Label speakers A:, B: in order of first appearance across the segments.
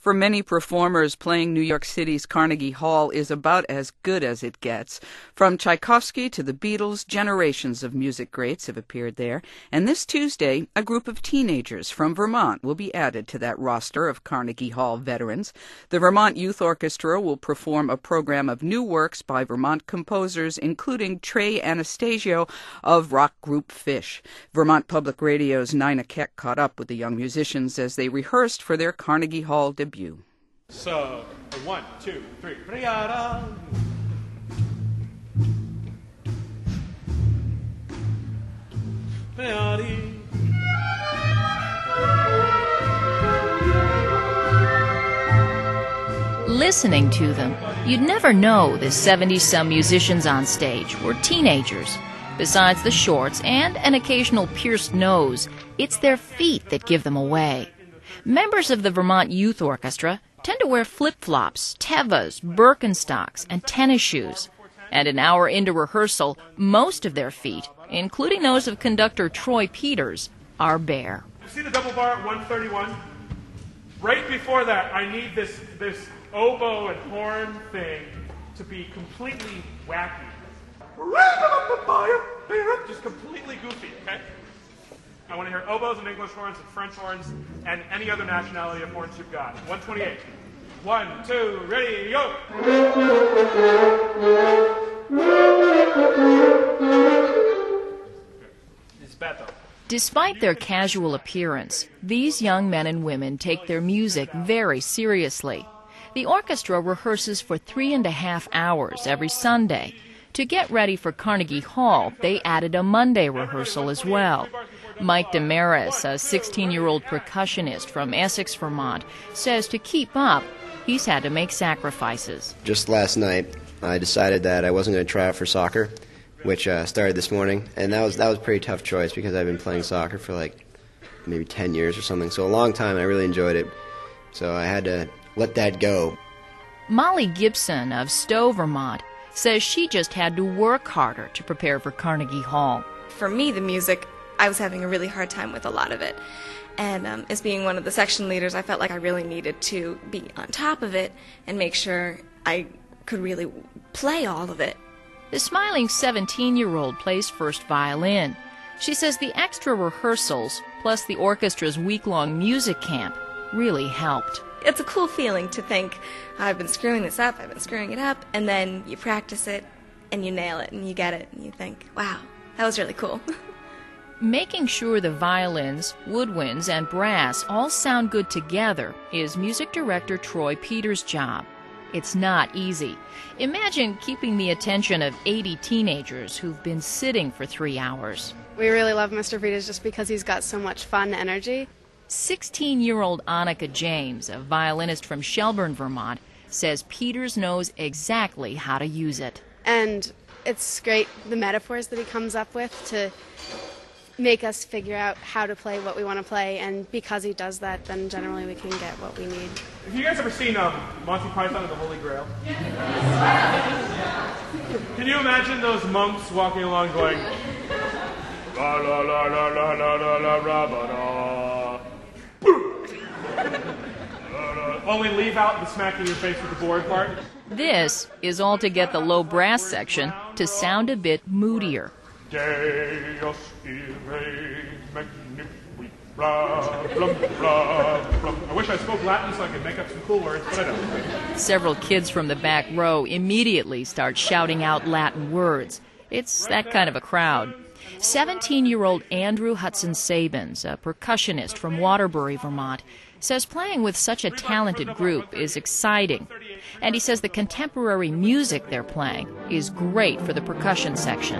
A: For many performers, playing New York City's Carnegie Hall is about as good as it gets. From Tchaikovsky to the Beatles, generations of music greats have appeared there. And this Tuesday, a group of teenagers from Vermont will be added to that roster of Carnegie Hall veterans. The Vermont Youth Orchestra will perform a program of new works by Vermont composers, including Trey Anastasio of rock group Fish. Vermont Public Radio's Nina Keck caught up with the young musicians as they rehearsed for their Carnegie Hall debut.
B: So, 1, 2, 3.
C: Listening to them, you'd never know the 70-some musicians on stage were teenagers. Besides the shorts and an occasional pierced nose, it's their feet that give them away. Members of the Vermont Youth Orchestra tend to wear flip-flops, Tevas, Birkenstocks, and tennis shoes. And an hour into rehearsal, most of their feet, including those of conductor Troy Peters, are bare.
B: You see the double bar at 131? Right before that, I need this oboe and horn thing to be completely wacky. Just completely goofy, okay? I want to hear oboes and English horns and French horns and any other nationality of horns you've got. 128. 1, 2, ready, go! It's bad though.
C: Despite their casual appearance, these young men and women take their music very seriously. The orchestra rehearses for 3.5 hours every Sunday. To get ready for Carnegie Hall, they added a Monday rehearsal as well. Mike Damaris, a 16-year-old percussionist from Essex, Vermont, says to keep up, he's had to make sacrifices.
D: Just last night, I decided that I wasn't going to try out for soccer, which started this morning, and that was a pretty tough choice because I've been playing soccer for like maybe 10 years or something, so a long time, and I really enjoyed it, so I had to let that go.
C: Molly Gibson of Stowe, Vermont, says she just had to work harder to prepare for Carnegie Hall.
E: For me, the music, I was having a really hard time with a lot of it. And as being one of the section leaders, I felt like I really needed to be on top of it and make sure I could really play all of it.
C: The smiling 17-year-old plays first violin. She says the extra rehearsals, plus the orchestra's week-long music camp, really helped.
E: It's a cool feeling to think, I've been screwing this up, I've been screwing it up, and then you practice it, and you nail it, and you get it, and you think, wow, that was really cool.
C: Making sure the violins, woodwinds, and brass all sound good together is music director Troy Peters' job. It's not easy. Imagine keeping the attention of 80 teenagers who've been sitting for 3 hours.
F: We really love Mr. Peters just because he's got so much fun energy.
C: 16-year-old Annika James, a violinist from Shelburne, Vermont, says Peters knows exactly how to use it.
F: And it's great, the metaphors that he comes up with to make us figure out how to play what we want to play, and because he does that, then generally we can get what we need.
B: Have you guys ever seen Monty Python and the Holy Grail? Can you imagine those monks walking along going, la la la la la la la la la la. Only leave out the smacking your face with the board part.
C: This is all to get the low brass section to sound a bit moodier.
B: Deus irae magnifici, blah, blah, blah, blah. I wish I spoke Latin so I could make up some cool words, but I don't.
C: Several kids from the back row immediately start shouting out Latin words. It's that kind of a crowd. 17-year-old Andrew Hudson Sabins, a percussionist from Waterbury, Vermont, says playing with such a talented group is exciting. And he says the contemporary music they're playing is great for the percussion section.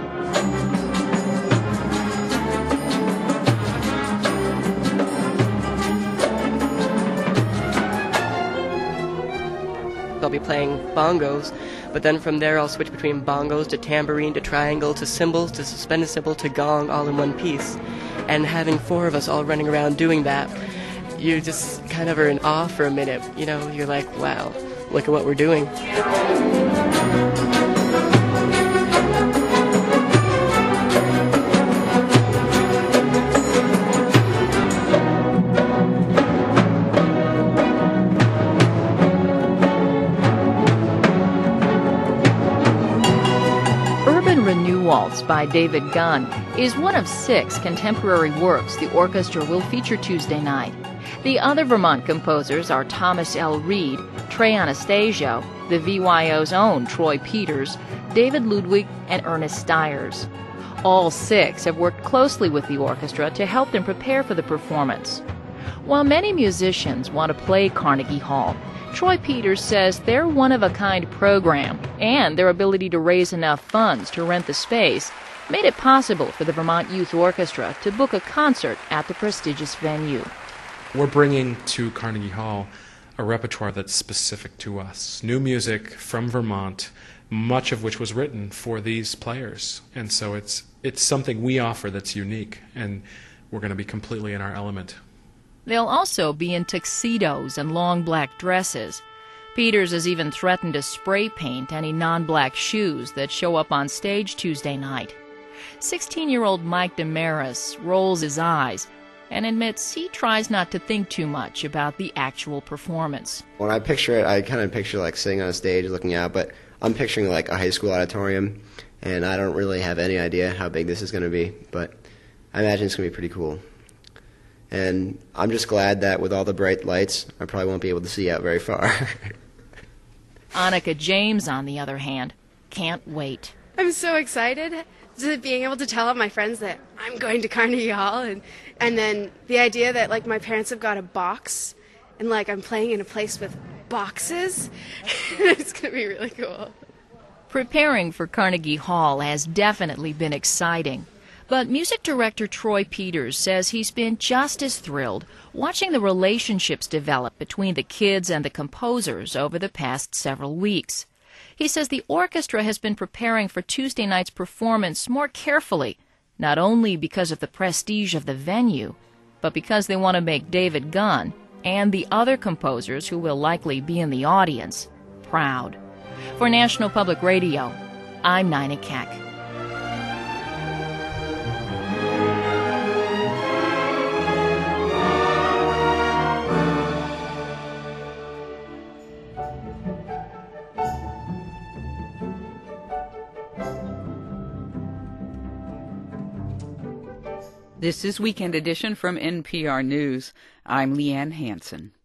G: I'll be playing bongos, but then from there I'll switch between bongos to tambourine to triangle to cymbals to suspended cymbal to gong all in one piece. And having 4 of us all running around doing that, you just kind of are in awe for a minute. You know, you're like, wow, look at what we're doing.
C: Performance by David Gunn is one of 6 contemporary works the orchestra will feature Tuesday night. The other Vermont composers are Thomas L. Reed, Trey Anastasio, the VYO's own Troy Peters, David Ludwig, and Ernest Stiers. All 6 have worked closely with the orchestra to help them prepare for the performance. While many musicians want to play Carnegie Hall, Troy Peters says their one-of-a-kind program and their ability to raise enough funds to rent the space made it possible for the Vermont Youth Orchestra to book a concert at the prestigious venue.
H: We're bringing to Carnegie Hall a repertoire that's specific to us. New music from Vermont, much of which was written for these players. And so it's something we offer that's unique, and we're going to be completely in our element.
C: They'll also be in tuxedos and long black dresses. Peters has even threatened to spray paint any non-black shoes that show up on stage Tuesday night. 16-year-old Mike Damaris rolls his eyes and admits he tries not to think too much about the actual performance.
D: When I picture it, I kind of picture like sitting on a stage looking out, but I'm picturing like a high school auditorium, and I don't really have any idea how big this is going to be, but I imagine it's going to be pretty cool. And I'm just glad that with all the bright lights, I probably won't be able to see out very far.
C: Annika James, on the other hand, can't wait.
F: I'm so excited to being able to tell all my friends that I'm going to Carnegie Hall, and then the idea that like my parents have got a box and like I'm playing in a place with boxes. It's going to be really cool.
C: Preparing for Carnegie Hall has definitely been exciting. But music director Troy Peters says he's been just as thrilled watching the relationships develop between the kids and the composers over the past several weeks. He says the orchestra has been preparing for Tuesday night's performance more carefully, not only because of the prestige of the venue, but because they want to make David Gunn and the other composers who will likely be in the audience proud. For National Public Radio, I'm Nina Keck.
A: This is Weekend Edition from NPR News. I'm Leanne Hansen.